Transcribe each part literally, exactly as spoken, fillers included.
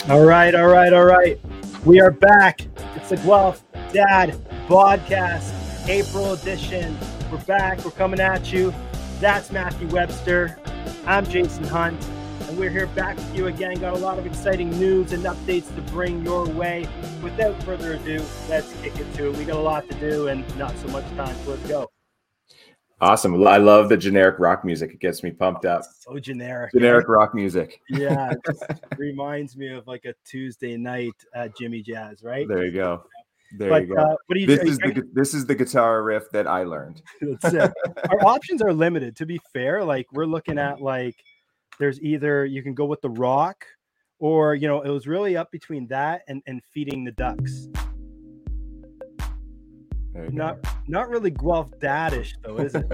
All right, all right, all right. We are back. It's the Guelph Dad Podcast, April edition. We're back. We're coming at you. That's Matthew Webster. I'm Jason Hunt, and we're here back with you again. Got a lot of exciting news and updates to bring your way. Without further ado, let's kick it to it. We got a lot to do and not so much time, so let's go. Awesome. I love the generic rock music. It gets me pumped up. So generic. Generic eh? rock music. Yeah, it just reminds me of like a Tuesday night at Jimmy Jazz, right? There you go. There But you go. uh, what do you? This are you is the drinking- gu- this is the guitar riff that I learned. That's it. Our options are limited. To be fair, like we're looking at like there's either you can go with the rock, or you know it was really up between that and and feeding the ducks. There you Not go. not really Guelph dadish though, is it?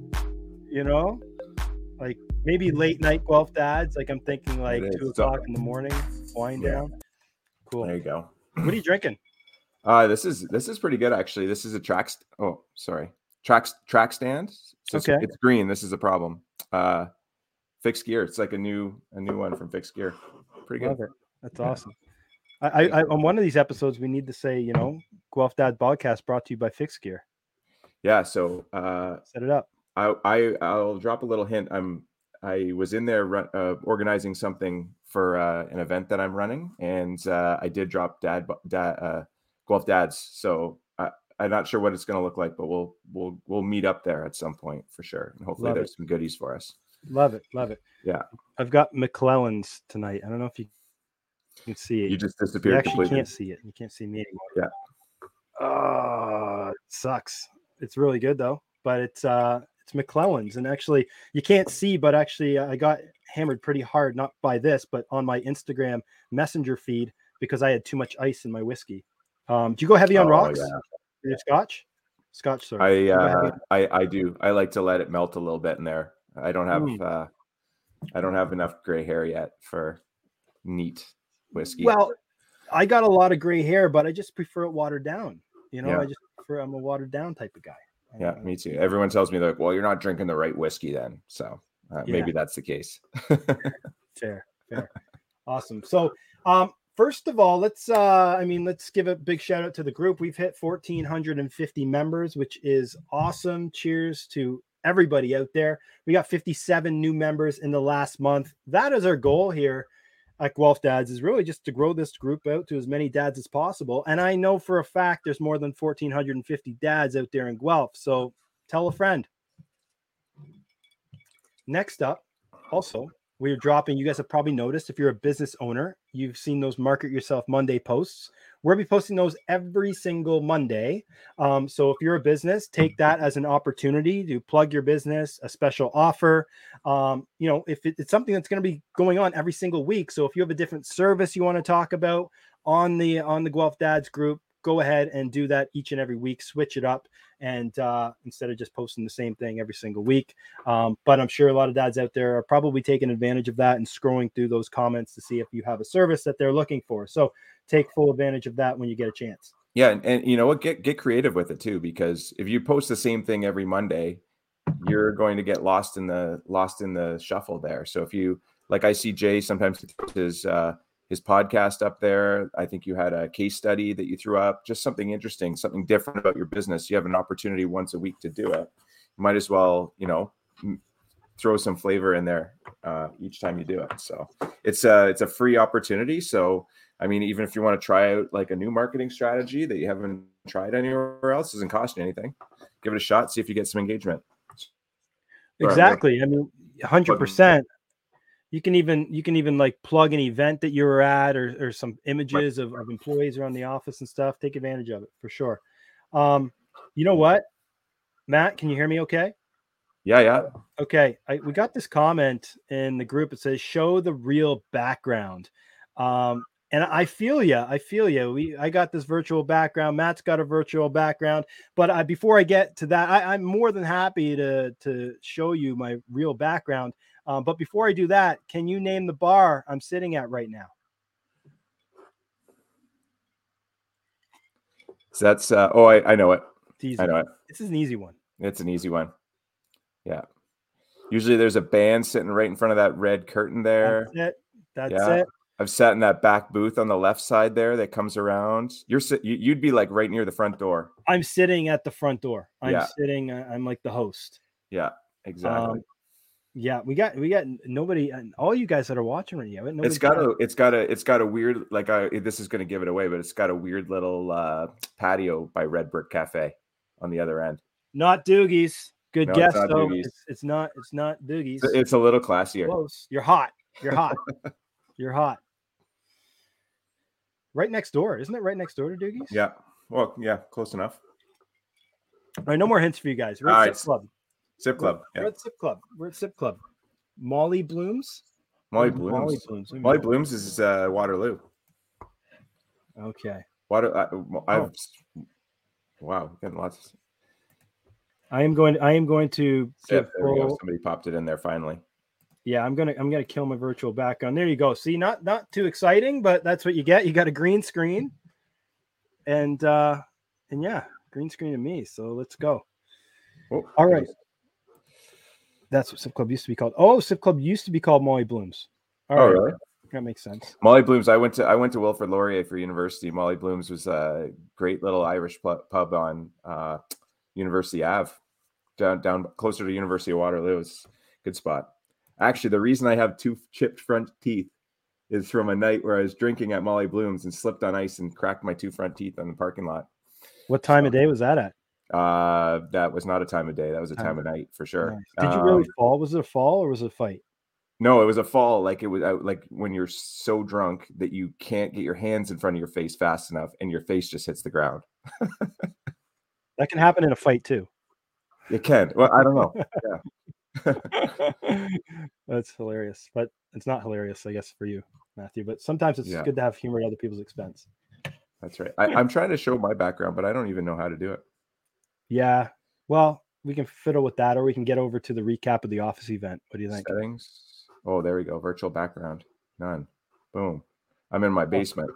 You know, like maybe late night Guelph dads. Like I'm thinking like It is. two So- o'clock in the morning, wind Yeah. down. Cool. There you go. What are you drinking? Uh, this is this is pretty good actually. This is a track. St- oh, sorry. Track track stand. So it's, Okay. it's green. This is a problem. Uh, Fixed Gear. It's like a new a new one from Fixed Gear. Pretty good. Love it. That's awesome. I, I, I on one of these episodes we need to say, you know, Guelph Dad Podcast brought to you by Fixed Gear. Yeah. So uh, Set it up. I, I I'll drop a little hint. I'm I was in there run, uh, organizing something for uh, an event that I'm running, and uh, I did drop dad dad uh, Guelph Dads. So I, I'm not sure what it's going to look like, but we'll we'll we'll meet up there at some point for sure, and hopefully Love there's it. some goodies for us. Love it. Love it. Yeah, I've got McClellan's tonight. I don't know if you can see it. you just You disappeared actually completely. can't see it. You can't see me anymore. Yeah. Oh, it sucks. It's really good though, but it's uh it's McClellan's, and actually you can't see, but actually I got hammered pretty hard, not by this, but on my Instagram Messenger feed because I had too much ice in my whiskey. Um, do you go heavy on Oh, rocks? yeah. Your scotch? Scotch, sorry. I Do you go heavy uh, on- I I do. I like to let it melt a little bit in there. I don't have Mm. uh, I don't have enough gray hair yet for neat whiskey. Well, I got a lot of gray hair, but I just prefer it watered down. You know, Yeah. I just prefer I'm a watered down type of guy. I- Yeah, me too. Everyone tells me, like, well, you're not drinking the right whiskey then. So uh, Yeah. maybe that's the case. Fair, fair. Awesome. So, um, first of all, let's, uh, I mean, let's give a big shout out to the group. We've hit one thousand four hundred fifty members, which is awesome. Cheers to everybody out there. We got fifty-seven new members in the last month. That is our goal here at Guelph Dads, is really just to grow this group out to as many dads as possible. And I know for a fact there's more than one thousand four hundred fifty dads out there in Guelph. So tell a friend. Next up, also, we're dropping, you guys have probably noticed, if you're a business owner, you've seen those Market Yourself Monday posts. We'll be posting those every single Monday. Um, so if you're a business, take that as an opportunity to plug your business, a special offer. Um, you know, if it, it's something that's going to be going on every single week. So if you have a different service you want to talk about on the on the Guelph Dads group, go ahead and do that each and every week. Switch it up, and uh, instead of just posting the same thing every single week. Um, but I'm sure a lot of dads out there are probably taking advantage of that and scrolling through those comments to see if you have a service that they're looking for. So take full advantage of that when you get a chance. Yeah, and, and you know what? Get get creative with it too, because if you post the same thing every Monday, you're going to get lost in the lost in the shuffle there. So if you like, I see Jay sometimes throws his uh, his podcast up there. I think you had a case study that you threw up, just something interesting, something different about your business. You have an opportunity once a week to do it. You might as well, you know, m- throw some flavor in there uh, each time you do it. So it's a it's a free opportunity. So I mean, even if you want to try out like a new marketing strategy that you haven't tried anywhere else, doesn't cost you anything. Give it a shot. See if you get some engagement. Exactly. I mean, one hundred percent. You can even you can even like plug an event that you were at, or, or some images of, of employees around the office and stuff. Take advantage of it for sure. Um, you know what, Matt? Can you hear me? Okay. Yeah, yeah. Okay. I, we got this comment in the group. It says, "Show the real background." Um, and I feel you. I feel you. We I got this virtual background. Matt's got a virtual background. But I, before I get to that, I, I'm more than happy to to show you my real background. Um, but before I do that, can you name the bar I'm sitting at right now? So that's uh, oh, I, I know it. It's easy. I know it. This is an easy one. It's an easy one. Yeah. Usually there's a band sitting right in front of that red curtain there. That's it. That's Yeah. it. I've sat in that back booth on the left side there that comes around. You're you'd be like right near the front door. I'm sitting at the front door. I'm yeah. sitting. Uh, I'm like the host. Yeah, exactly. Um, yeah, we got we got nobody, and all you guys that are watching right now. It's got a it's got a it's got a weird like I this is going to give it away, but it's got a weird little uh, patio by Red Brick Cafe on the other end. Not Doogie's. Good no, guess it's though. Doogie's. It's, it's not. It's not Doogie's. It's, it's a little classier. Close. You're hot. You're hot. You're hot. Right next door, isn't it? Right next door to Doogie's. Yeah. Well, yeah, close enough. All right, no more hints for you guys. We're at All Sip right. Club. Sip Club. We're, yeah. we're at Sip Club. We're at Sip Club. Molly Blooms. Molly Blooms. Molly Blooms. Molly Blooms is uh, Waterloo. Okay. Water. I, I've. Oh. Wow, getting lots. Of... I am going. I am going to. Yep, there we go. Somebody popped it in there finally. Yeah, I'm gonna. I'm gonna kill my virtual background. There you go. See, not not too exciting, but that's what you get. You got a green screen, and uh, and yeah, green screen to me. So let's go. Oh, all right. That's what Sip Club used to be called. Oh, Sip Club used to be called Molly Blooms. All oh, right. really? That makes sense. Molly Blooms. I went to I went to Wilfrid Laurier for university. Molly Blooms was a great little Irish pub on uh, University Avenue, down down closer to University of Waterloo. It's a good spot. Actually, the reason I have two chipped front teeth is from a night where I was drinking at Molly Blooms and slipped on ice and cracked my two front teeth on the parking lot. What time so, of day was that at? Uh, that was not a time of day. That was a time, time of night for sure. Nice. Did you really um, fall? Was it a fall or was it a fight? No, it was a fall. Like it was like when you're so drunk that you can't get your hands in front of your face fast enough and your face just hits the ground. That can happen in a fight too. It can. Well, I don't know. Yeah. That's hilarious, but it's not hilarious, I guess, for you, Matthew. But sometimes it's yeah. good to have humor at other people's expense. That's right. I, I'm trying to show my background, but I don't even know how to do it. Yeah. Well, we can fiddle with that, or we can get over to the recap of the Office event. What do you think? Settings. Oh, there we go. Virtual background. None. Boom. I'm in my basement.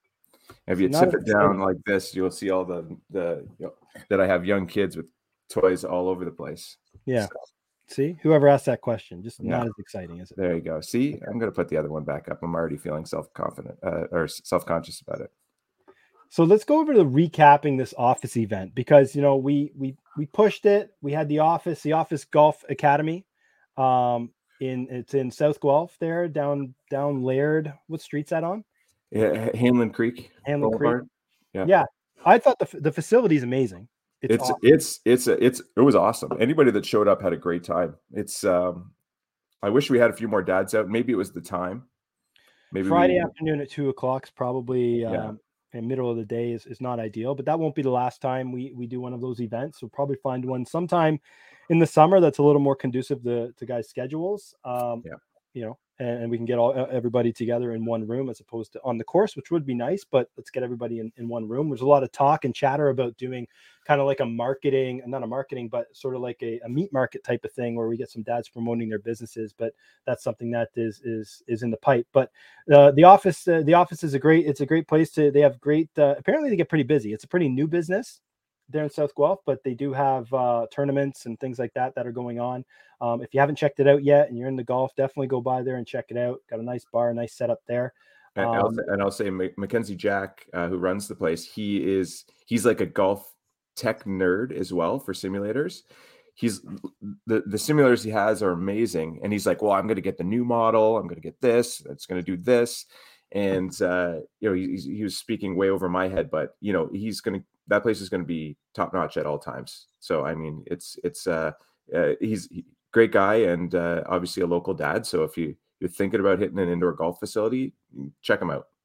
If you tip it down like this, you'll see all the the you know, that I have young kids with toys all over the place. Yeah. So. See, whoever asked that question, just yeah. not as exciting, is it? There you go. See, I'm going to put the other one back up. I'm already feeling self-confident uh, or self-conscious about it. So let's go over to recapping this Office event because, you know, we we we pushed it. We had the Office, the Office Golf Academy. Um, in it's in South Guelph there, down down Laird. What street's that on? Yeah, Hanlon Creek. Hanlon Boulevard. Creek. Yeah. Yeah. I thought the the facility is amazing. It's it's, awesome. it's it's a, it's it was awesome. Anybody that showed up had a great time. It's um I wish we had a few more dads out. Maybe it was the time. Maybe Friday we, afternoon at two o'clock is probably yeah. um in middle of the day is, is not ideal, but that won't be the last time we we do one of those events. We'll probably find one sometime in the summer that's a little more conducive to, to guys' schedules. Um, yeah. You know, and, and we can get all everybody together in one room as opposed to on the course, which would be nice, but let's get everybody in, in one room. There's a lot of talk and chatter about doing kind of like a marketing, not a marketing, but sort of like a, a meat market type of thing where we get some dads promoting their businesses, but that's something that is, is, is in the pipe. But uh, the office, uh, the office is a great, it's a great place to, they have great, uh, apparently they get pretty busy. It's a pretty new business there in South Guelph, but they do have uh, tournaments and things like that that are going on. Um, if you haven't checked it out yet and you're in the golf, definitely go by there and check it out. Got a nice bar, nice setup there. Um, and, I'll, and I'll say Mackenzie Jack, uh, who runs the place, he is he's like a golf tech nerd as well for simulators. He's the the simulators he has are amazing, and he's like, well, I'm going to get the new model. I'm going to get this. It's going to do this, and uh, you know, he, he was speaking way over my head, but you know, he's going to that place is going to be top notch at all times. So I mean, it's it's uh, uh he's a great guy and uh, obviously a local dad. So if you you're thinking about hitting an indoor golf facility, check him out.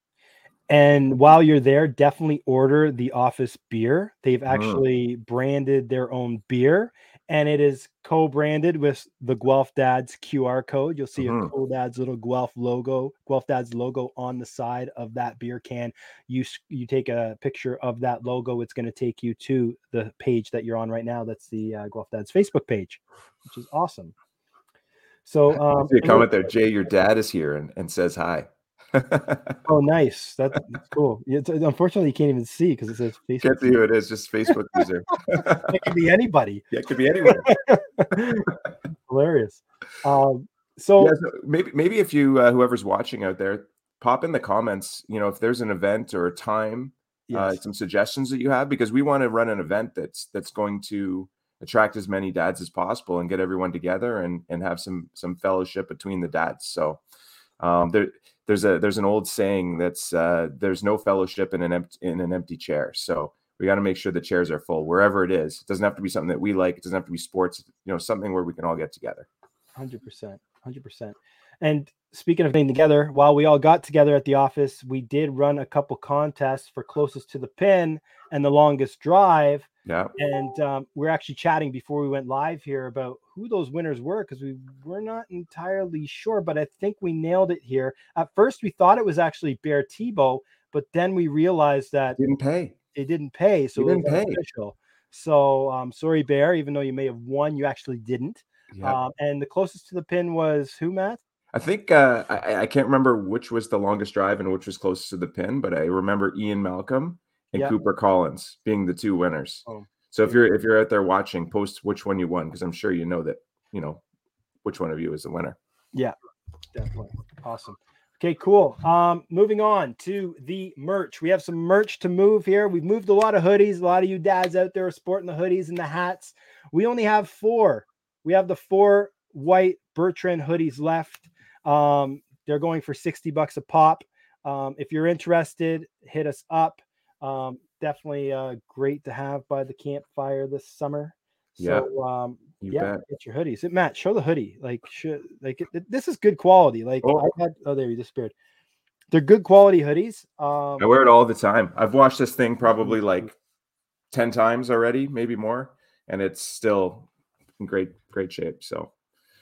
And while you're there, definitely order the Office beer. They've actually mm. branded their own beer, and it is co-branded with the Guelph Dads Q R code. You'll see mm-hmm. a Cool Dads little Guelph logo, Guelph Dads logo on the side of that beer can. You you take a picture of that logo. It's going to take you to the page that you're on right now. That's the uh, Guelph Dads Facebook page, which is awesome. So um, I see a comment there. Jay, your dad is here and, and says hi. Oh, nice. That's, that's cool. It's, unfortunately, you can't even see because it says Facebook. Can't see who it is. Just Facebook user. It could be anybody. Yeah, it could be anyone. Hilarious. Um, so, yeah, so maybe maybe if you uh, whoever's watching out there, pop in the comments, you know, if there's an event or a time, yes. uh, some suggestions that you have, because we want to run an event that's that's going to attract as many dads as possible and get everyone together and and have some some fellowship between the dads. So um, there there's a there's an old saying that's uh, there's no fellowship in an empty in an empty chair. So we got to make sure the chairs are full wherever it is. It doesn't have to be something that we like. It doesn't have to be sports. You know, something where we can all get together. one hundred percent, one hundred percent. And speaking of getting together, while we all got together at the office, we did run a couple contests for closest to the pin and the longest drive. Yeah. And um, we're actually chatting before we went live here about who those winners were, because we were not entirely sure, but I think we nailed it here. At first, we thought it was actually Bear Tebow, but then we realized that it didn't pay. It didn't pay, so it didn't it was pay. official. So um, sorry, Bear, even though you may have won, you actually didn't. Yeah. Um, and the closest to the pin was who, Matt? I think uh, I, I can't remember which was the longest drive and which was closest to the pin, but I remember Ian Malcolm and yep. Cooper Collins being the two winners. Oh, so if you're if you're out there watching, post which one you won, because I'm sure you know that you know which one of you is the winner. Yeah, definitely. Awesome. Okay, cool. Um, moving on to the merch. We have some merch to move here. We've moved a lot of hoodies. A lot of you dads out there are sporting the hoodies and the hats. We only have four. We have the four white Bertrand hoodies left. Um, they're going for sixty bucks a pop. Um, if you're interested, hit us up. Um, definitely uh, great to have by the campfire this summer. So yeah, um, you yeah, bet. get your hoodies. It, Matt, show the hoodie. Like, should, like it, it, this is good quality. Like, oh. I had, oh, there you disappeared. They're good quality hoodies. Um, I wear it all the time. I've washed this thing probably like ten times already, maybe more, and it's still in great, great shape. So,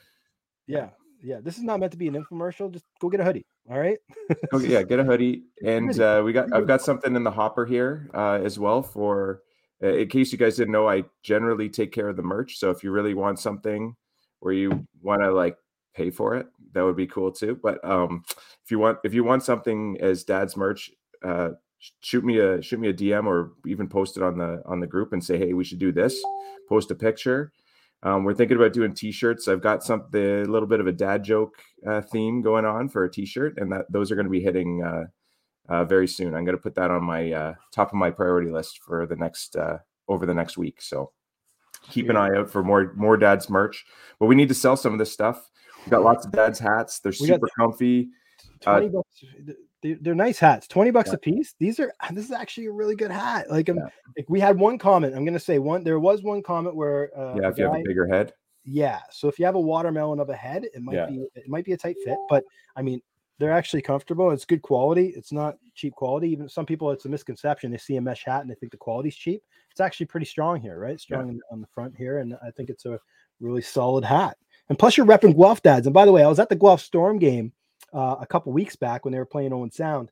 yeah, yeah. This is not meant to be an infomercial. Just go get a hoodie. All right. oh yeah, get a hoodie, and uh, we got. I've got something in the hopper here uh, as well for. Uh, in case you guys didn't know, I generally take care of the merch. So if you really want something where you want to like pay for it, that would be cool too. But um, if you want, if you want something as dad's merch, uh, shoot me a shoot me a D M or even post it on the on the group and say, hey, we should do this. Post a picture. Um, we're thinking about doing t-shirts. I've got some the little bit of a dad joke uh, theme going on for a t-shirt, and that those are going to be hitting. Uh, Uh, very soon. I'm going to put that on my uh, top of my priority list for the next uh, over the next week. So keep yeah. an eye out for more more dad's merch. But we need to sell some of this stuff. We've got lots of dad's hats. They're we super comfy. twenty uh, bucks. They're nice hats. twenty bucks yeah. a piece. These are. This is actually a really good hat. Like, um, yeah. like we had one comment. I'm going to say one. There was one comment where uh, yeah, if you guy, have a bigger head. Yeah. So if you have a watermelon of a head, it might yeah. be it might be a tight fit. But I mean. They're actually comfortable. It's good quality. It's not cheap quality. Even some people, it's a misconception. They see a mesh hat and they think the quality's cheap. It's actually pretty strong here, right? Strong yeah. on the front here. And I think it's a really solid hat. And plus you're repping Guelph dads. And by the way, I was at the Guelph Storm game uh, a couple weeks back when they were playing Owen Sound.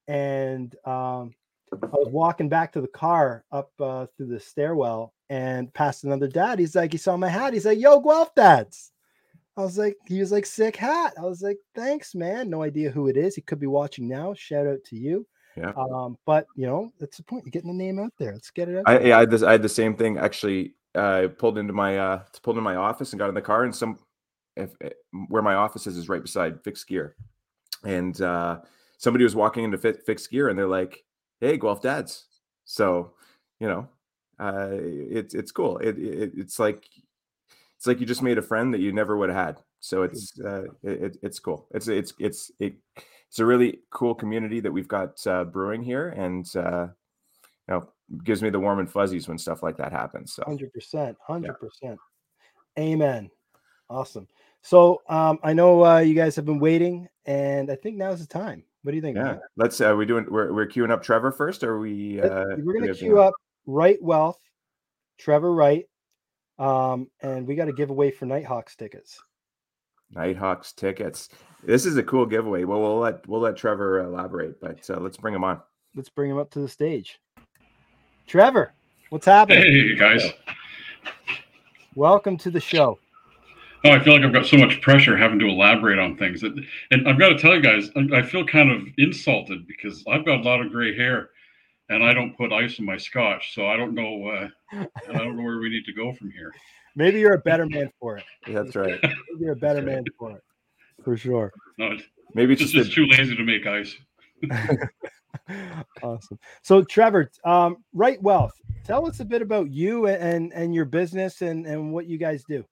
And um, I was walking back to the car up uh, through the stairwell and passed another dad. He's like, he saw my hat. He's like, yo, Guelph dads. I was like, he was like, sick hat. I was like, thanks, man. No idea who it is. He could be watching now. Shout out to you. Yeah. Um, but you know, that's the point. You're getting the name out there. Let's get it out. I, there. Yeah, I had this. I had the same thing. Actually, I uh, pulled into my uh, pulled into my office and got in the car. And some, if, where my office is, is right beside Fixed Gear. And uh, somebody was walking into Fi- Fixed Gear, and they're like, "Hey, Guelph dads." So, you know, uh, it's it's cool. It, it it's like. It's like you just made a friend that you never would have had. So it's uh, it, it's cool. It's it's it's it, it's a really cool community that we've got uh, brewing here, and uh, you know, gives me the warm and fuzzies when stuff like that happens. So hundred percent, hundred percent, amen. Awesome. So um, I know uh, you guys have been waiting, and I think now's the time. What do you think? Yeah, man? let's. Uh, we doing. We're we're queuing up Trevor first, or are we? Uh, we're gonna queue up Right Wealth, Trevor Wright. Um, and we got a giveaway for Nighthawks tickets. Nighthawks tickets. This is a cool giveaway. Well, we'll let we'll let Trevor elaborate, but uh, let's bring him on. Let's bring him up to the stage. Trevor, what's happening? Hey guys, welcome to the show. Oh, I feel like I've got so much pressure having to elaborate on things, and I've got to tell you guys, I feel kind of insulted because I've got a lot of gray hair. And I don't put ice in my scotch, so I don't know. Uh, I don't know where we need to go from here. Maybe you're a better man for it. That's right. Maybe you're a better man for it, for sure. No, Maybe it's Just, just just too lazy to make ice. Awesome. So Trevor, um, Right Wealth, tell us a bit about you and and your business and and what you guys do.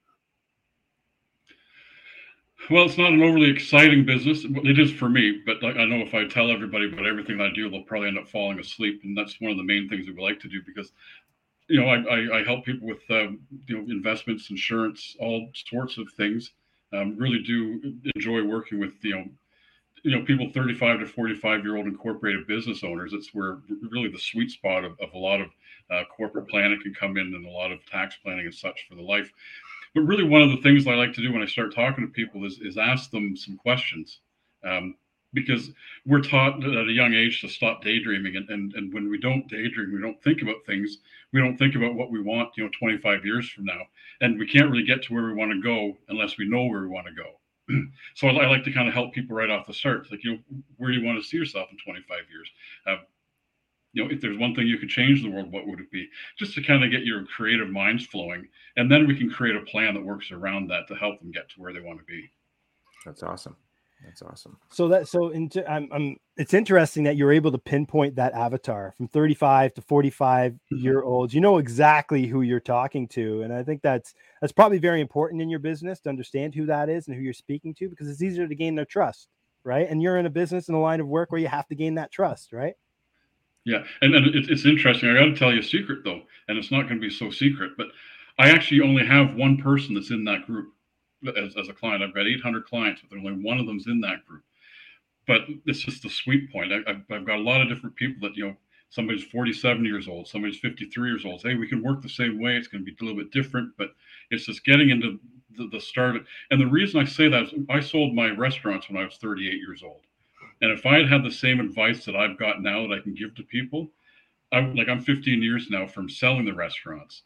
Well, it's not an overly exciting business. It is for me, but like, I know if I tell everybody about everything I do, they'll probably end up falling asleep. And that's one of the main things that we like to do because, you know, I, I, I help people with, um, you know, investments, insurance, all sorts of things. Um, really do enjoy working with, you know, you know, people thirty-five to forty-five year old incorporated business owners. It's where really the sweet spot of, of a lot of uh, corporate planning can come in and a lot of tax planning and such for the life. But really, one of the things I like to do when I start talking to people is, is ask them some questions. Um, because we're taught at a young age to stop daydreaming. And, and, and when we don't daydream, we don't think about things. We don't think about what we want, you know, twenty-five years from now. And we can't really get to where we want to go unless we know where we want to go. So I, I like to kind of help people right off the start. It's like, you know, where do you want to see yourself in twenty-five years? Uh, you know, if there's one thing you could change in the world, what would it be? Just to kind of get your creative minds flowing. And then we can create a plan that works around that to help them get to where they want to be. That's awesome. That's awesome. So that so into I'm, I'm it's interesting that you're able to pinpoint that avatar from thirty-five to forty-five mm-hmm. year olds. You know exactly who you're talking to, and I think that's that's probably very important in your business to understand who that is and who you're speaking to, because it's easier to gain their trust, right? And you're in a business in a line of work where you have to gain that trust, right? Yeah, and, and it's, it's interesting. I got to tell you a secret though, and it's not going to be so secret, but I actually only have one person that's in that group. As, as a client, I've got eight hundred clients, but only one of them's in that group. But it's just the sweet point. I, I've, I've got a lot of different people that, you know, somebody's forty-seven years old, somebody's fifty-three years old. Hey, we can work the same way. It's going to be a little bit different, but it's just getting into the, the start. And the reason I say that is I sold my restaurants when I was thirty-eight years old. And if I had had the same advice that I've got now that I can give to people, I like I'm fifteen years now from selling the restaurants.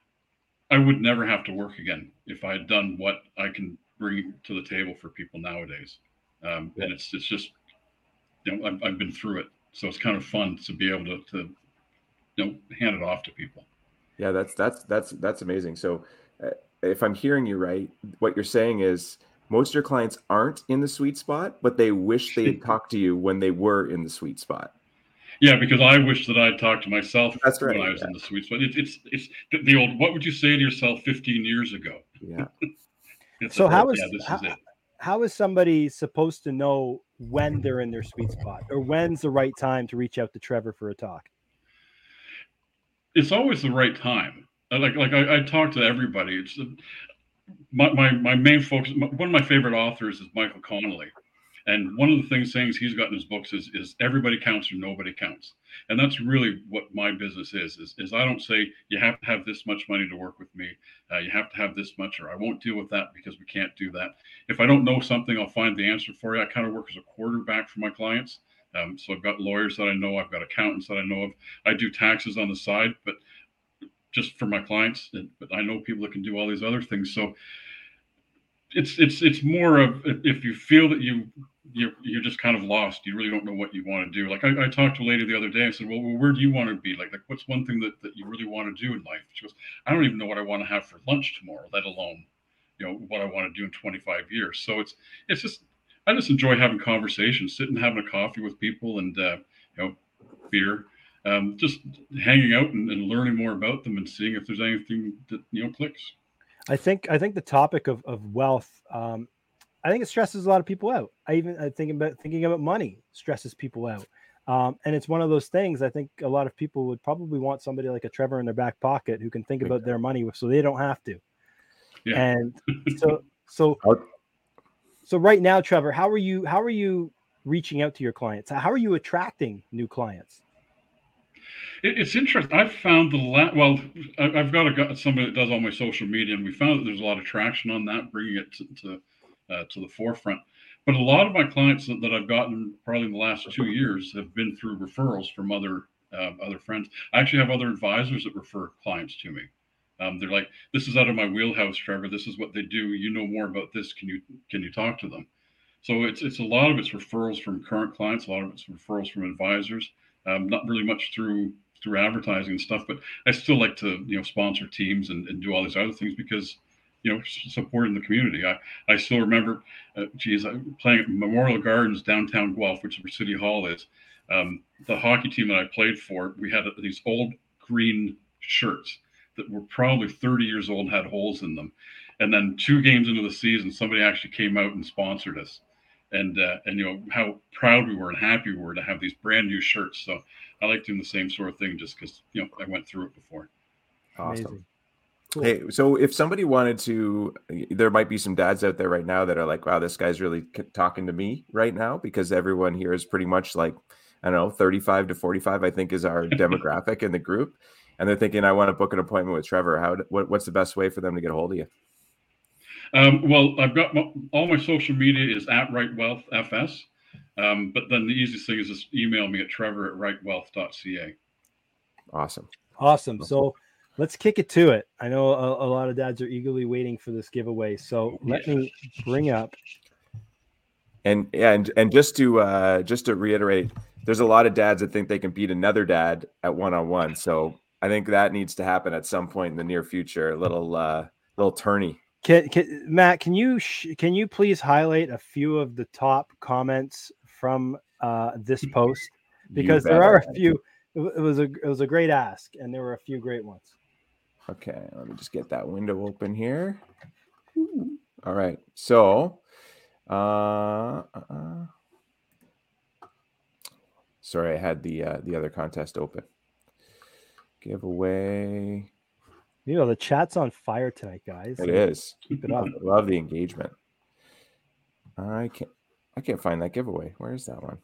I would never have to work again if I had done what I can bring to the table for people nowadays. Um, yeah. And it's it's just, you know, I've, I've been through it. So it's kind of fun to be able to, to, you know, hand it off to people. Yeah, that's, that's, that's, that's amazing. So uh, if I'm hearing you right, what you're saying is most of your clients aren't in the sweet spot, but they wish they had talked to you when they were in the sweet spot. Yeah, because I wish that I'd talked to myself That's right, when I was yeah. in the sweet spot. It, it's it's the old, what would you say to yourself fifteen years ago? Yeah. So how is, yeah, this how, is it. how is somebody supposed to know when they're in their sweet spot, or when's the right time to reach out to Trevor for a talk? It's always the right time. Like like I, I talk to everybody. It's my, my my main focus. One of my favorite authors is Michael Connolly. And one of the things sayings he's got in his books is, is everybody counts or nobody counts. And that's really what my business is, is, is I don't say you have to have this much money to work with me. Uh, you have to have this much, or I won't deal with that because we can't do that. If I don't know something, I'll find the answer for you. I kind of work as a quarterback for my clients. Um, so I've got lawyers that I know. I've got accountants that I know of. I do taxes on the side, but just for my clients. But I know people that can do all these other things. So it's it's it's more of if you feel that you you're, you're just kind of lost, you really don't know what you want to do. Like I, I talked to a lady the other day. I said, well, well, where do you want to be? Like, like what's one thing that, that you really want to do in life? She goes, I don't even know what I want to have for lunch tomorrow, let alone, you know, what I want to do in twenty-five years. So it's it's just I just enjoy having conversations, sitting having a coffee with people and uh, you know, beer, um, just hanging out and, and learning more about them and seeing if there's anything that, you know, clicks. I think I think the topic of, of wealth, um, I think it stresses a lot of people out. I even I think about thinking about money stresses people out. Um, and it's one of those things. I think a lot of people would probably want somebody like a Trevor in their back pocket who can think about their money so they don't have to. Yeah. And so so so right now, Trevor, how are you how are you reaching out to your clients? How are you attracting new clients? It's interesting. I've found the la- well, I've got a somebody that does all my social media, and we found that there's a lot of traction on that, bringing it to to, uh, to the forefront. But a lot of my clients that, that I've gotten probably in the last two years have been through referrals from other uh, other friends. I actually have other advisors that refer clients to me. Um, they're like, "This is out of my wheelhouse, Trevor. This is what they do. You know more about this. Can you can you talk to them?" So it's it's a lot of it's referrals from current clients. A lot of it's referrals from advisors. Um, not really much through. through advertising and stuff, but I still like to, you know, sponsor teams and, and do all these other things because you know, supporting the community. I, I still remember, uh, geez, I playing at Memorial Gardens downtown Guelph, which is where City Hall is. Um, the hockey team that I played for, we had these old green shirts that were probably thirty years old and had holes in them. And then two games into the season, somebody actually came out and sponsored us. And, uh, and you know, how proud we were and happy we were to have these brand new shirts. So I like doing the same sort of thing just because, you know, I went through it before. Awesome. Amazing. Cool. Hey, so if somebody wanted to, there might be some dads out there right now that are like, wow, this guy's really talking to me right now, because everyone here is pretty much like, I don't know, thirty-five to forty-five, I think is our demographic in the group. And they're thinking, I want to book an appointment with Trevor. How, what, what's the best way for them to get a hold of you? Um, well, I've got my, all my social media is at Right Wealth F S. Um, but then the easiest thing is just email me at trevor at right wealth dot c a. Awesome. Awesome. So let's kick it to it. I know a, a lot of dads are eagerly waiting for this giveaway. So let me bring up. And and and just to uh, just to reiterate, there's a lot of dads that think they can beat another dad at one on one. So I think that needs to happen at some point in the near future. A little uh, little tourney. Can, can, Matt, can you sh- can you please highlight a few of the top comments from uh, this post, because there are a few. It was a it was a great ask, and there were a few great ones. Okay, let me just get that window open here. All right, so uh, uh, sorry, I had the uh, the other contest open. Giveaway. You know, the chat's on fire tonight, guys. It is. Keep it up. I love the engagement. I can't I can't find that giveaway. Where is that one?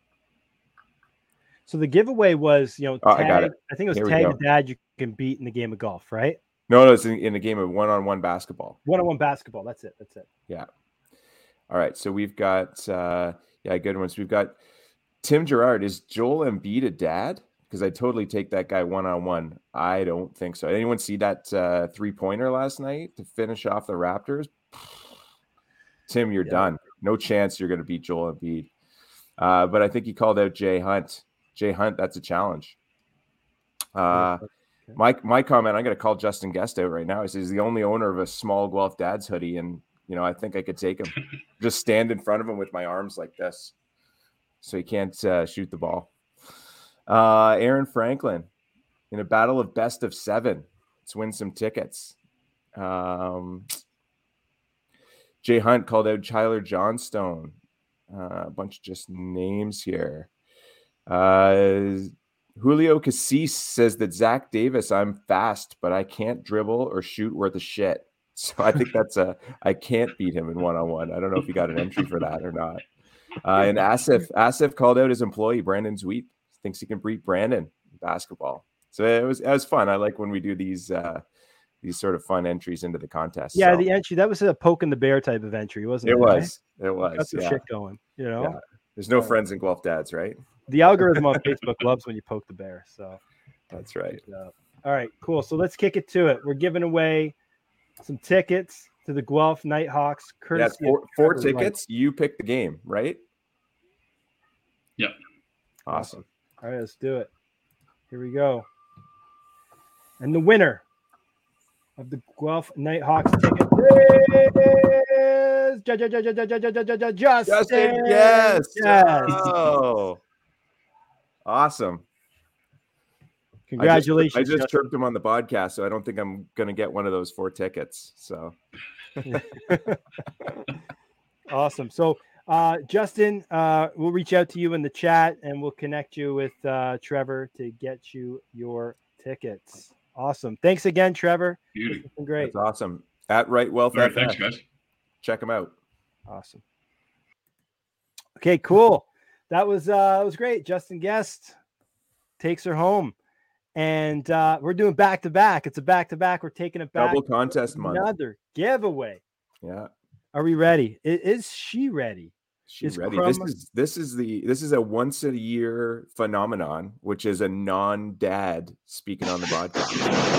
So the giveaway was, you know, Oh, tag, I got it. I think it Here was we tag go. the dad you can beat in the game of golf, right? No, no, it's in, in a game of one-on-one basketball. One-on-one basketball. That's it. That's it. Yeah. All right. So we've got uh yeah, good ones. We've got Tim Gerard. Is Joel Embiid a dad? Because I totally take that guy one-on-one. I don't think so. Anyone see that uh, three-pointer last night to finish off the Raptors? Tim, you're Yeah. done. No chance you're going to beat Joel Embiid. Uh, but I think he called out Jay Hunt. Jay Hunt, that's a challenge. Uh, Okay. my my comment, I'm going to call Justin Guest out right now. He says he's the only owner of a small Guelph Dads hoodie, and you know I think I could take him. Just stand in front of him with my arms like this, so he can't uh, shoot the ball. Uh, Aaron Franklin, in a battle of best of seven, let's win some tickets. Um, Jay Hunt called out Tyler Johnstone. Uh, a bunch of just names here. Uh, Julio Cassis says that Zach Davis, I'm fast, but I can't dribble or shoot worth a shit. So I think that's a, I can't beat him in one-on-one. I don't know if he got an entry for that or not. Uh, and Asif, Asif called out his employee, Brandon Zweep. Thinks he can beat Brandon in basketball. So it was, it was fun. I like when we do these, uh, these sort of fun entries into the contest. Yeah, so. the entry, that was a poke in the bear type of entry, wasn't it? It was. It was. Got some yeah. shit going, you know? Yeah. There's no Yeah. friends in Guelph Dads, right? The algorithm on Facebook loves when you poke the bear. So That's right. uh, all right, cool. So let's kick it to it. We're giving away some tickets to the Guelph Nighthawks. Yeah, Courtesy four, of four Trevor Wright. tickets. You pick the game, right? Yeah. Awesome. All right, let's do it. Here we go. And the winner of the Guelph Nighthawks ticket is Ju- Ju- Ju- Ju- Ju- Ju- Ju- Ju- Ju- Ju- Justin. Justin, yes. Yes. Oh, awesome. Congratulations. I just, I just Justin. chirped him on the podcast, so I don't think I'm going to get one of those four tickets. So Awesome. So, uh, Justin, uh, we'll reach out to you in the chat and we'll connect you with uh, Trevor to get you your tickets. Awesome. Thanks again, Trevor. Beauty. It's been great. that's awesome. At Right Wealth All right. F F. Thanks, guys. Check them out. Awesome. Okay, cool. That was uh, that was great. Justin Guest takes her home, and uh, we're doing back to back. It's a back to back. We're taking it back. Double contest month. Another giveaway. Yeah. Are we ready? I- Is she ready? She's Is ready. Crumb- This is this is the this is a once a year phenomenon, which is a non-dad speaking on the podcast.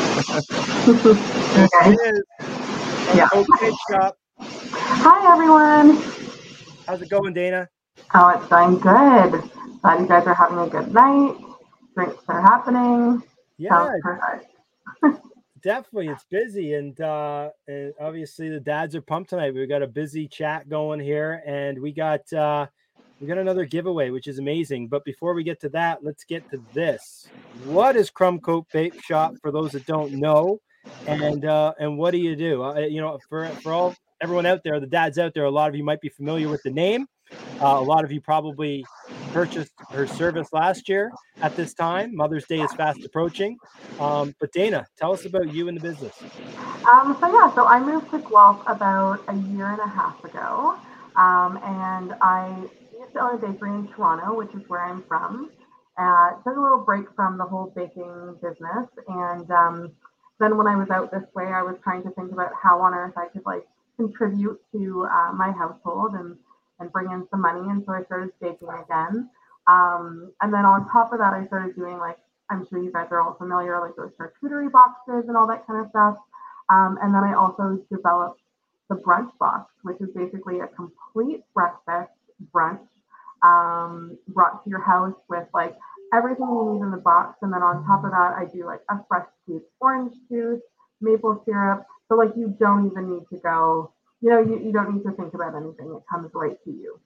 Yes, it is. Yeah. Okay, shop. Hi, everyone. How's it going, Dana? Oh, it's going good. Glad you guys are having a good night. Drinks are happening. Yeah, Sounds perfect. definitely. It's busy, and uh, and obviously the dads are pumped tonight. We've got a busy chat going here, and we got uh, we got another giveaway, which is amazing. But before we get to that, let's get to this. What is Crumb Coat Vape Shop for those that don't know, and uh, and what do you do? Uh, you know, for for all everyone out there, the dads out there, a lot of you might be familiar with the name. Uh, a lot of you probably purchased her service last year at this time. Mother's Day is fast approaching. Um, but Dana, tell us about you and the business. Um, so yeah, so I moved to Guelph about a year and a half ago, um, and I used to own a bakery in Toronto, which is where I'm from. Uh, took a little break from the whole baking business, and um, then when I was out this way, I was trying to think about how on earth I could like contribute to uh, my household and and bring in some money. And so I started baking again. Um, and then on top of that, I started doing like, I'm sure you guys are all familiar, like those charcuterie boxes and all that kind of stuff. Um, and then I also developed the brunch box, which is basically a complete breakfast brunch um, brought to your house with like everything you need in the box. And then on top of that, I do like a fresh squeezed orange juice, maple syrup. So like you don't even need to go, you know, you, you don't need to think about anything. It comes right to you.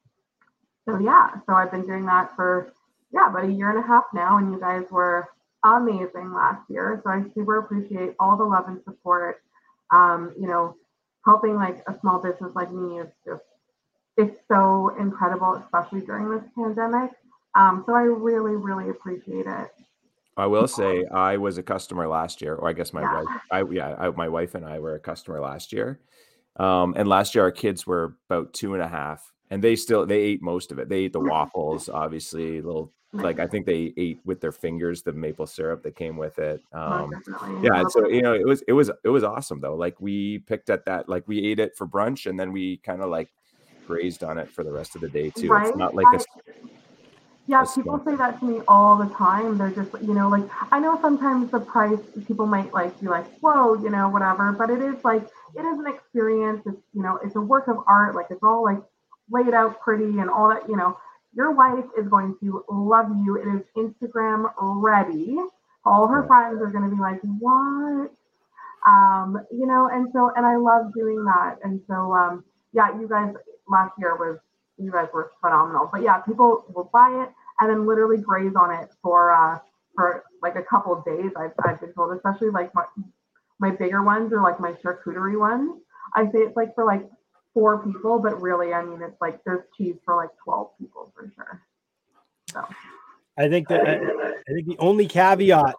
So yeah, so I've been doing that for, yeah, about a year and a half now. And you guys were amazing last year. So I super appreciate all the love and support. Um, you know, helping like a small business like me is just, it's so incredible, especially during this pandemic. Um, so I really, really appreciate it. I will say I was a customer last year, or I guess my Yeah. wife, I, yeah, I, my wife and I were a customer last year. Um, and last year our kids were about two and a half, and they still, they ate most of it. They ate the waffles, obviously, little, like, I think they ate with their fingers, the maple syrup that came with it. Um, yeah. And so, you know, it was, it was, it was awesome though. Like we picked at that, like we ate it for brunch and then we kind of like grazed on it for the rest of the day too. Right? It's not like I, a, yeah, a people snack. say that to me all the time. They're just, you know, like, I know sometimes the price, people might like be like, whoa, you know, whatever, but it is like, it is an experience. It's, you know, it's a work of art. Like it's all like laid out pretty and all that, you know, your wife is going to love you. It is Instagram ready. All her Yeah. friends are going to be like, what? Um, you know, and so, and I love doing that. And so, um, yeah, you guys last year was, you guys were phenomenal. But yeah, people will buy it and then literally graze on it for, uh, for like a couple of days. I've, I've been told, especially like my, my bigger ones or like my charcuterie ones. I say it's like for like four people, but really, I mean, it's like there's cheese for like twelve people for sure. So I think that I, I think the only caveat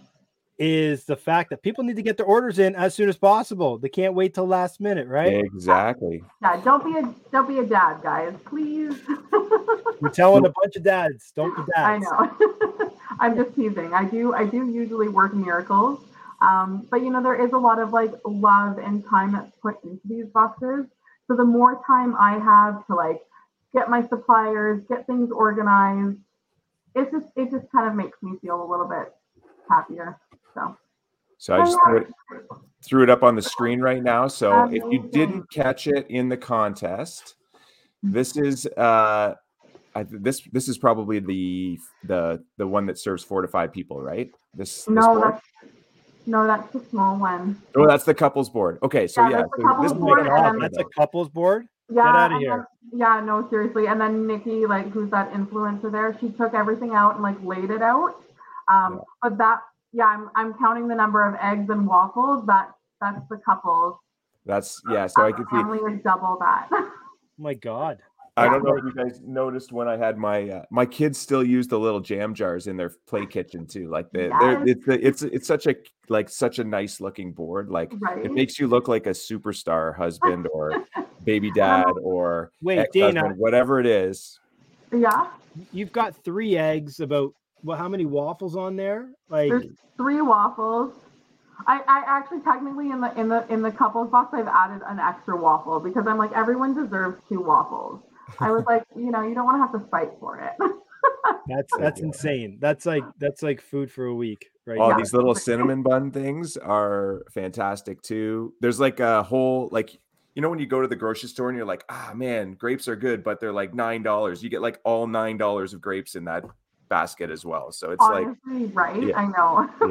is the fact that people need to get their orders in as soon as possible. They can't wait till last minute, right? Exactly. Yeah, don't be a don't be a dad, guys, please. We're telling a bunch of dads, don't be dads. I know. I'm just teasing. I do I do usually work miracles. Um, but you know, there is a lot of like love and time that's put into these boxes. So the more time I have to like get my suppliers, get things organized, it's just it just kind of makes me feel a little bit happier. So So I just threw it, threw it up on the screen right now. So if you didn't catch it in the contest, this is uh, I, this this is probably the the the one that serves four to five people, right? This, this no, board? that's no, that's the small one. Oh, that's the couples board. Okay, so yeah, yeah, so this board, God, that's a couples board. Yeah, Get out of here. Then, yeah, no, seriously. And then Nikki, like, who's that influencer there? She took everything out and like laid it out. Um, yeah. But that, yeah, I'm I'm counting the number of eggs and waffles. That that's the couples. That's yeah. So um, I could see. Family is double that. Oh my God. I don't know if you guys noticed when I had my uh, my kids still use the little jam jars in their play kitchen too. Like they, yes. they're it's it's it's such a like such a nice looking board. Like right. It makes you look like a superstar husband or baby dad or wait, Dana, whatever it is. Yeah, you've got three eggs. About well, how many waffles on there? Like there's three waffles. I, I actually technically in the in the in the couples box I've added an extra waffle because I'm like everyone deserves two waffles. I was like, you know, you don't want to have to fight for it. That's that's insane. That's like that's like food for a week, right? Oh, now. These little cinnamon bun things are fantastic too. There's like a whole like you know when you go to the grocery store and you're like, ah man, grapes are good, but they're like nine dollars. You get like all nine dollars of grapes in that basket as well. So it's Honestly, like right? Yeah, I know. yeah.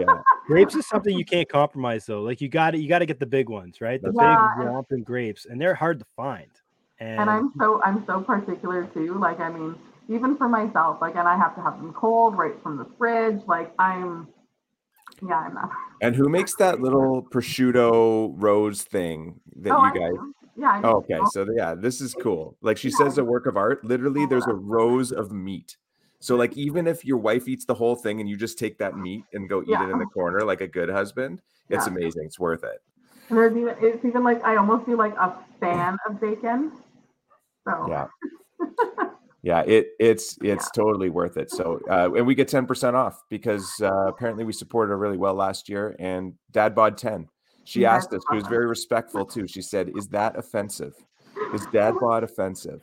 Grapes is something you can't compromise though. Like you got to you got to get the big ones, right? The Yeah, big and- romping grapes, and they're hard to find. And, And I'm so I'm so particular too. Like I mean, even for myself, like, and I have to have them cold right from the fridge. Like I'm, yeah, I'm not. And who makes that little prosciutto rose thing that Oh, you I guys? do. Yeah. I do. Oh, okay, so yeah, this is cool. Like she Yeah. says, a work of art. Literally, there's a rows of meat. So like, even if your wife eats the whole thing and you just take that meat and go eat Yeah. it in the corner like a good husband, it's Yeah. amazing. It's worth it. And there's even it's even like I almost do like a fan of bacon. So Yeah. Yeah, it it's it's totally worth it. So uh, and we get ten percent off because uh, apparently we supported her really well last year. And Dad bod ten. She That's asked us. She was awesome. very respectful too. She said, "Is that offensive? Is Dad bod offensive?"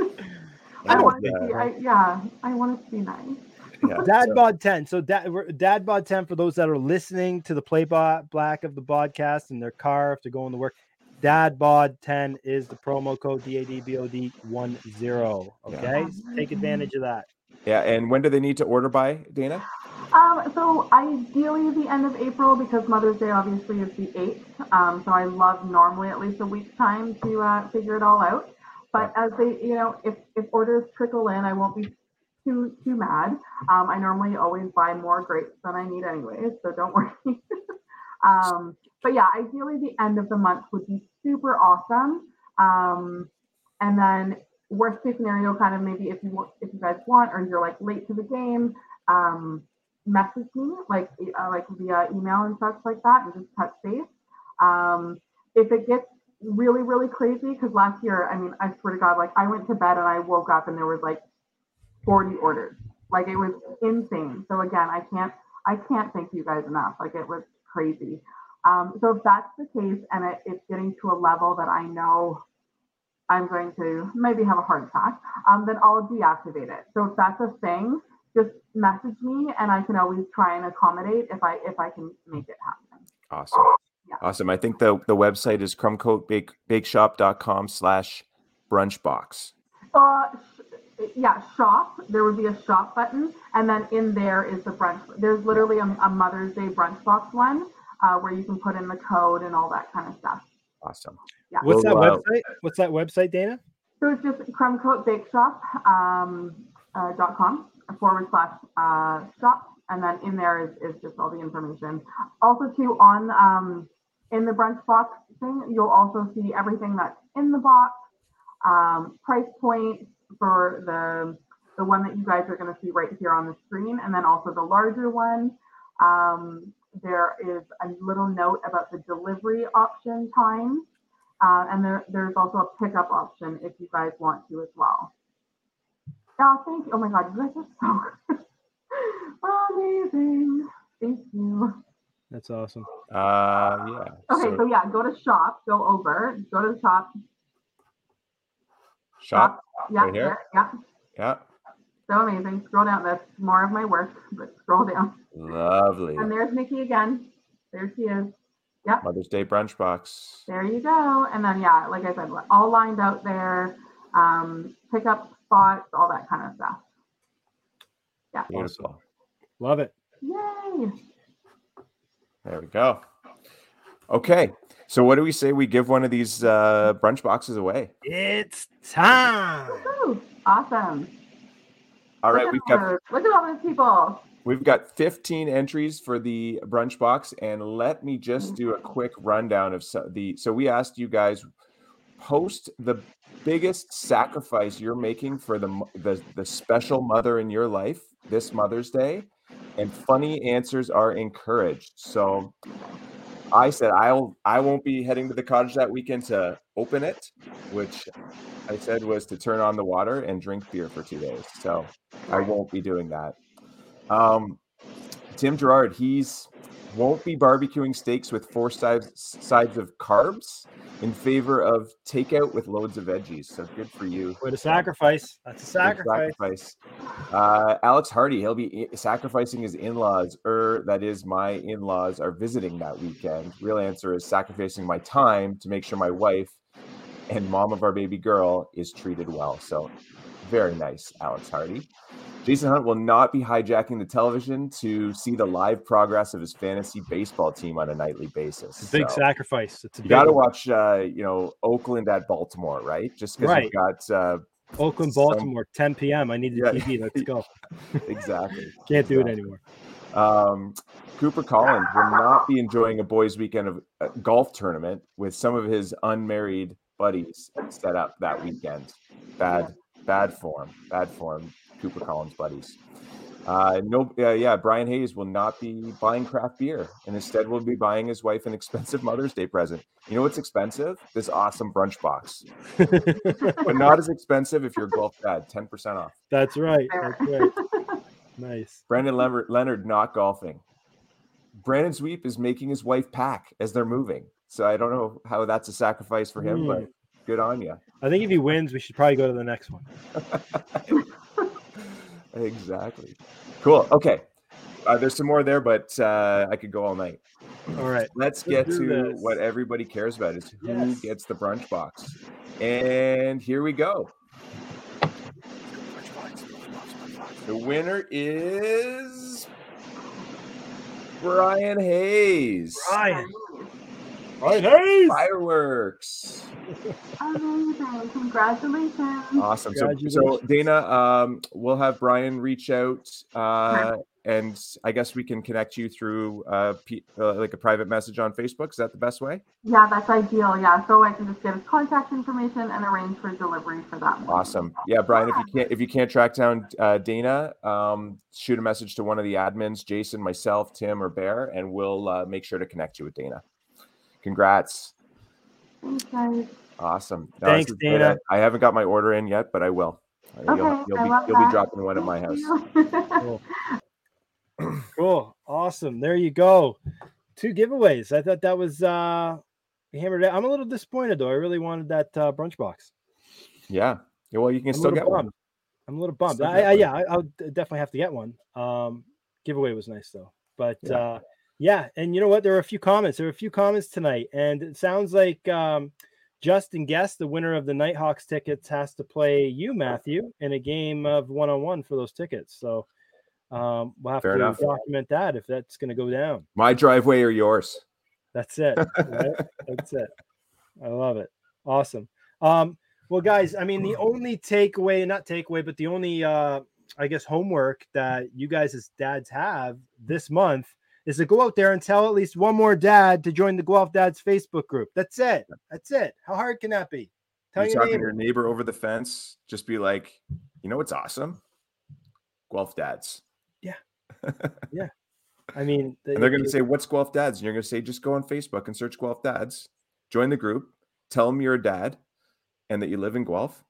I And, want to uh, be. I, yeah, I want it to be nice. yeah, Dad so- bod ten. So dad we're- Dad bod ten for those that are listening to the play bo- black of the podcast in their car if they're going to work. Dad bod ten is the promo code D A D B O D one zero. Okay, Yeah. so take advantage of that. yeah. And when do they need to order by, Dana? Um, so ideally the end of April because Mother's Day obviously is the eighth. Um, so I love normally at least a week's time to uh, figure it all out. But as they, you know, if, if orders trickle in, I won't be too too mad. Um, I normally always buy more grapes than I need anyways, so don't worry. um, but yeah, ideally the end of the month would be super awesome. Um, and then worst case scenario, kind of maybe if you want, if you guys want, or you're like late to the game, um, message me like uh, like via email and such like that, and just touch base. Um, if it gets really really crazy, because last year, I mean, I swear to God, like I went to bed and I woke up and there was like forty orders. Like it was insane. So again, I can't I can't thank you guys enough. Like it was crazy. Um, so if that's the case and it, it's getting to a level that I know I'm going to maybe have a heart attack, um, then I'll deactivate it. So if that's a thing, just message me and I can always try and accommodate if I if I can make it happen. Awesome. Yeah. Awesome. I think the, the website is crumcoatbakeshop.com slash brunchbox. Uh, sh- yeah, shop. There would be a shop button, and then in there is the brunch. There's literally a, a Mother's Day brunch box one uh, where you can put in the code and all that kind of stuff. Awesome. Yeah. What's that Well, uh, website? What's that website, Dana? So it's just crumcoatbakeshop um, uh, dot com forward slash uh, shop, and then in there is, is just all the information. Also, too, on um, in the brunch box thing, you'll also see everything that's in the box, um, price point for the the one that you guys are going to see right here on the screen, and then also the larger one. Um, there is a little note about the delivery option time. Uh, and there, there's also a pickup option if you guys want to as well. Yeah, thank you. Oh my God, you guys are so good. Amazing. Thank you. That's awesome. Uh, yeah. Okay, so, So yeah, go to shop, go over, go to the shop. shop. Yeah, Right here? there, yeah. Yeah. So amazing. Scroll down. That's more of my work, but scroll down. Lovely. And there's Nikki again. There she is. Yep. Mother's Day brunch box. There you go. And then, yeah, like I said, all lined out there, um, pickup spots, all that kind of stuff. Yeah. Beautiful. Love it. Yay. There we go. Okay. So what do we say we give one of these uh, brunch boxes away? It's time. Woo-hoo. Awesome. All right, Look we've at got those. Look at all those people. we've got fifteen entries for the brunch box, and let me just do a quick rundown of so, the. So we asked you guys post the biggest sacrifice you're making for the the the special mother in your life this Mother's Day, and funny answers are encouraged. So I said I'll I won't be heading to the cottage that weekend to open it, which I said was to turn on the water and drink beer for two days. So I won't be doing that. Um, Tim Gerard, he's won't be barbecuing steaks with four sides sides of carbs in favor of takeout with loads of veggies. So good for you. What a sacrifice. That's a Big sacrifice. sacrifice. Uh, Alex Hardy, he'll be i- sacrificing his in-laws, or that is, my in-laws are visiting that weekend. Real answer is sacrificing my time to make sure my wife and mom of our baby girl is treated well. So Very nice, Alex Hardy. Jason Hunt will not be hijacking the television to see the live progress of his fantasy baseball team on a nightly basis. It's a big so sacrifice. It's a you got to one. watch, uh, you know, Oakland at Baltimore, right? Just because right. you've got uh, Oakland, Baltimore, some... ten p.m. I need the yeah. T V. Let's go. Exactly. Can't exactly. do it anymore. Um, Cooper Collins will not be enjoying a boys' weekend of a golf tournament with some of his unmarried buddies set up that weekend. Bad, bad form. Bad form. Cooper Collins' buddies. Uh, no, uh, yeah, Brian Hayes will not be buying craft beer and instead will be buying his wife an expensive Mother's Day present. You know what's expensive? This awesome brunch box. But not as expensive if you're a golf dad. ten percent off. That's right. That's right. Nice. Brandon Leonard, Leonard not golfing. Brandon Sweep is making his wife pack as they're moving. So I don't know how that's a sacrifice for him, mm. but good on you. I think if he wins, we should probably go to the next one. Exactly. Cool. Okay. Uh, there's some more there, but uh, I could go all night. All right. Let's, Let's get to this. What everybody cares about is who yes. gets the brunch box. And here we go. The winner is Brian Hayes. Brian. Brian Hayes. Fireworks. Amazing. Congratulations. Awesome. Congratulations. So, so Dana, um, we'll have Brian reach out uh, and I guess we can connect you through uh, P- uh, like a private message on Facebook. Is that the best way? Yeah, that's ideal. Yeah. So I can just get his contact information and arrange for delivery for that one. Awesome. Yeah, Brian, if you can't, if you can't track down uh, Dana, um, shoot a message to one of the admins, Jason, myself, Tim, or Bear, and we'll uh, make sure to connect you with Dana. Congrats. Thanks, guys. Awesome. No, Thanks, Dana. I, I haven't got my order in yet, but I will. Okay, you'll you'll, I be, love you'll that. be dropping one at my house. Cool. Cool. Awesome. There you go. Two giveaways. I thought that was uh hammered out. I'm a little disappointed though. I really wanted that uh, brunch box. Yeah. Yeah. Well, you can I'm still get bummed. one. I'm a little bummed. I, I, yeah, I, I'll definitely have to get one. Um, giveaway was nice though. But yeah. uh yeah, and you know what? There were a few comments. There were a few comments tonight, and it sounds like um Justin Guest, the winner of the Nighthawks tickets, has to play you, Matthew, in a game of one-on-one for those tickets. So um, we'll have Fair to enough. document that if that's going to go down. My driveway or yours? That's it. Right? That's it. I love it. Awesome. Um, well, guys, I mean, the only takeaway, not takeaway, but the only, uh, I guess, homework that you guys as dads have this month is to go out there and tell at least one more dad to join the Guelph Dads Facebook group. That's it. That's it. How hard can that be? Tell You're your talking neighbor. to your neighbor over the fence. Just be like, you know what's awesome? Guelph Dads. Yeah. Yeah. I mean, the, and they're going to say, what's Guelph Dads? And you're going to say, just go on Facebook and search Guelph Dads. Join the group. Tell them you're a dad and that you live in Guelph.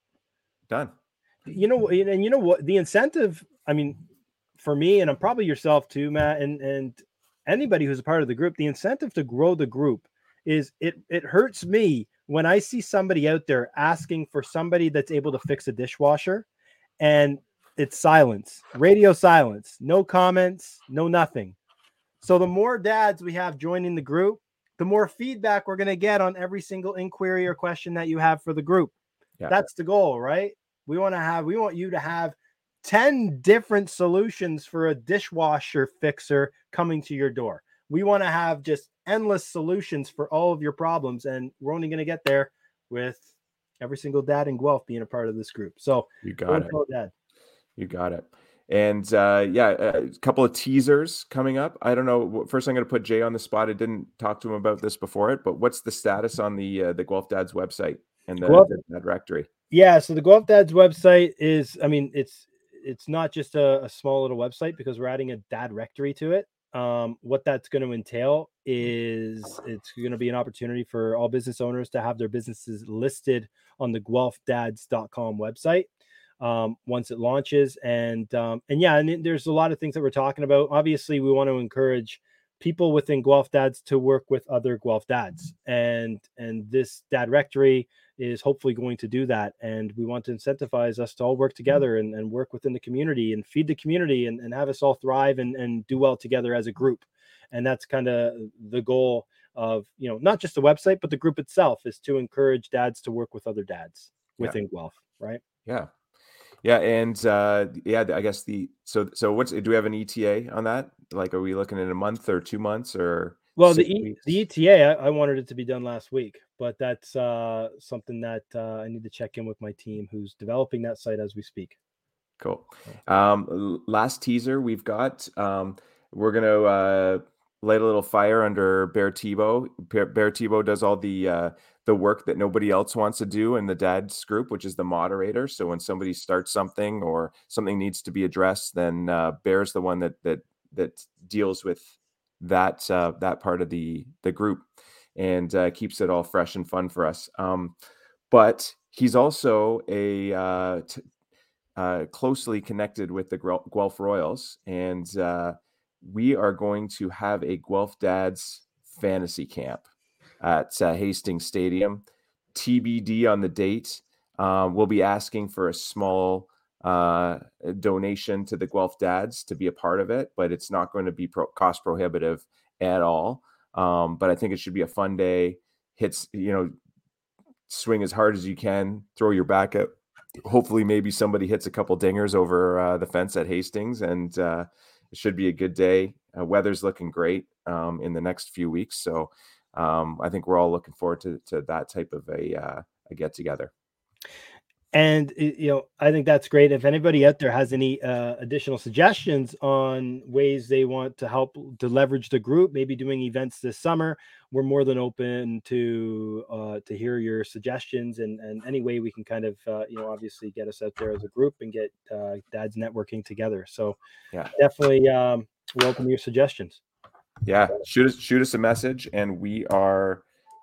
Done. You know, and you know what? The incentive, I mean, for me, and I'm probably yourself too, Matt, and, and anybody who's a part of the group, the incentive to grow the group is it it hurts me when I see somebody out there asking for somebody that's able to fix a dishwasher and it's silence, radio silence, no comments, no nothing. So the more dads we have joining the group, the more feedback we're going to get on every single inquiry or question that you have for the group. Yeah. That's the goal, right? We want to have, we want you to have ten different solutions for a dishwasher fixer coming to your door. We want to have just endless solutions for all of your problems. And we're only going to get there with every single dad in Guelph being a part of this group. So you got it. Dad. You got it. And uh, yeah, a couple of teasers coming up. I don't know. First, I'm going to put Jay on the spot. I didn't talk to him about this before it, but what's the status on the uh, the Guelph Dads website and the, Guelph, the directory? Yeah, so the Guelph Dads website is, I mean, it's it's not just a, a small little website because we're adding a dad directory to it. Um, what that's going to entail is it's going to be an opportunity for all business owners to have their businesses listed on the guelph dads dot com website. Um, once it launches. And, um, and yeah, and there's a lot of things that we're talking about. Obviously we want to encourage people within Guelph Dads to work with other Guelph Dads. And, and this dad directory is hopefully going to do that. And we want to incentivize us to all work together and, and work within the community and feed the community and, and have us all thrive and, and do well together as a group. And that's kind of the goal of, you know, not just the website, but the group itself is to encourage dads to work with other dads within yeah. Guelph. Right. Yeah. Yeah, and uh, yeah, I guess the so so what's do we have an E T A on that? Like, are we looking at a month or two months or Well, the six e, weeks? the E T A, I, I wanted it to be done last week, but that's uh, something that uh, I need to check in with my team who's developing that site as we speak. Cool. Um, last teaser we've got. Um, we're gonna uh, light a little fire under Bear Tebow. Bear, Bear Tebow does all the uh, the work that nobody else wants to do in the Dads group, which is the moderator. So when somebody starts something or something needs to be addressed, then uh, Bear's the one that that that deals with that uh, that part of the the group and uh, keeps it all fresh and fun for us. Um, but he's also a uh, t- uh, closely connected with the Guelph Royals, and uh, we are going to have a Guelph Dads fantasy camp at uh, Hastings Stadium. T B D on the date. Um, we'll be asking for a small uh, donation to the Guelph Dads to be a part of it, but it's not going to be pro- cost prohibitive at all. Um, but I think it should be a fun day. Hits, you know, swing as hard as you can, throw your back out. Hopefully maybe somebody hits a couple dingers over uh, the fence at Hastings, and uh, it should be a good day. Uh, weather's looking great um, in the next few weeks. So um, I think we're all looking forward to, to that type of a, uh, a get together. And, you know, I think that's great. If anybody out there has any uh, additional suggestions on ways they want to help to leverage the group, maybe doing events this summer, we're more than open to uh, to hear your suggestions and, and any way we can kind of, uh, you know, obviously get us out there as a group and get uh, dads networking together. So yeah, definitely um, welcome your suggestions. Yeah, shoot us shoot us a message, and we are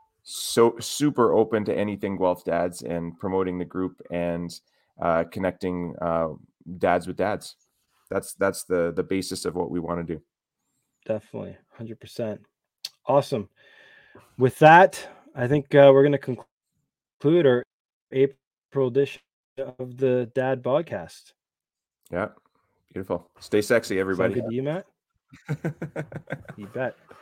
so super open to anything Guelph Dads and promoting the group and uh, connecting uh, dads with dads. That's that's the the basis of what we want to do. Definitely, one hundred percent. Awesome. With that, I think uh, we're going to conclude our April edition of the Dad Podcast. Yeah, beautiful. Stay sexy, everybody. Sound good to you, Matt? You bet.